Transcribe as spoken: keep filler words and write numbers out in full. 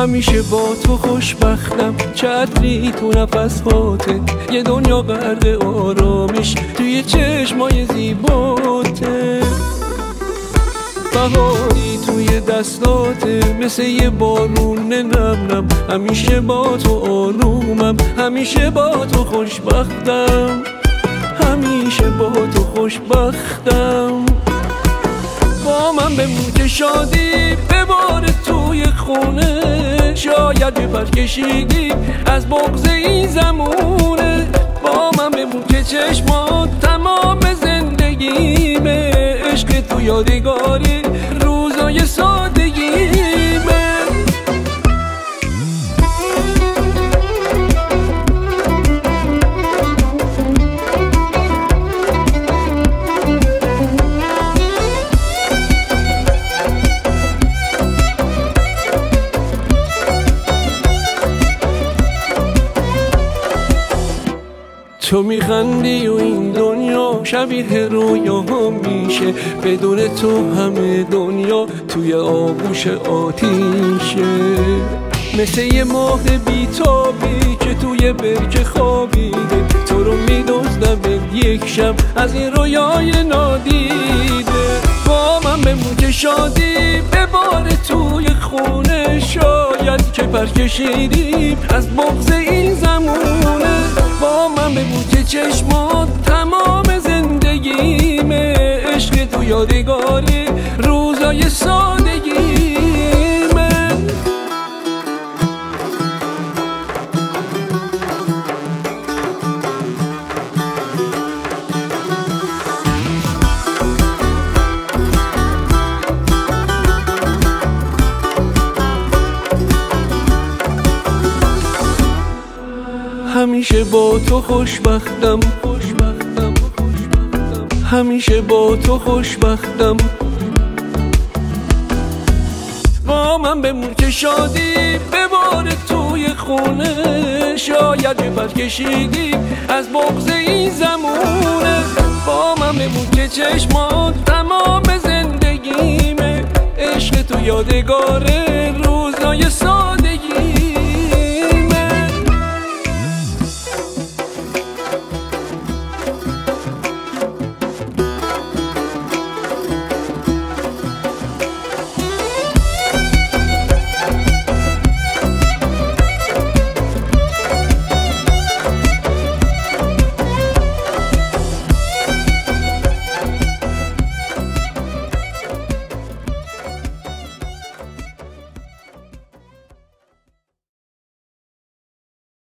همیشه با تو خوشبختم، چتری تو نفس هاته، یه دنیا غرق آرامش توی چشمای زیباته. بهاری توی دستاته مثل یه بارون نم نم، همیشه با تو آرومم، همیشه با تو خوشبختم، همیشه با تو خوشبختم. با من بمون که شادی بباره توی خونه، شاید بپر کشیدی از بغض این زمونه. با من بمون که چشمات تمام زندگیمه، عشق تو یادگاری روزای سادگیمه. تو میخندی و این دنیا شبیه رویا میشه، بدون تو همه دنیا توی آغوش آتیشه. مثل یه ماه بیتابی که توی برکه خوابیده، تو رو میدزدم یک شب از این رویای نادیده. با من بمون که شادی بباره توی خونه، شاید که پر کشیدیم از بغض این زمونه. با من بمون که چشمات تمام زندگیمه، عشق تو یادگاری روزای سادگیمه. همیشه با تو خوشبختم، خوشبختم، خوشبختم، همیشه با تو خوشبختم. با من بمون که شادی بباره توی خونه، شاید بپر کشیدی از بغض این زمونه. با من بمون که چشمات تمام زندگیمه، عشق تو یادگار روزای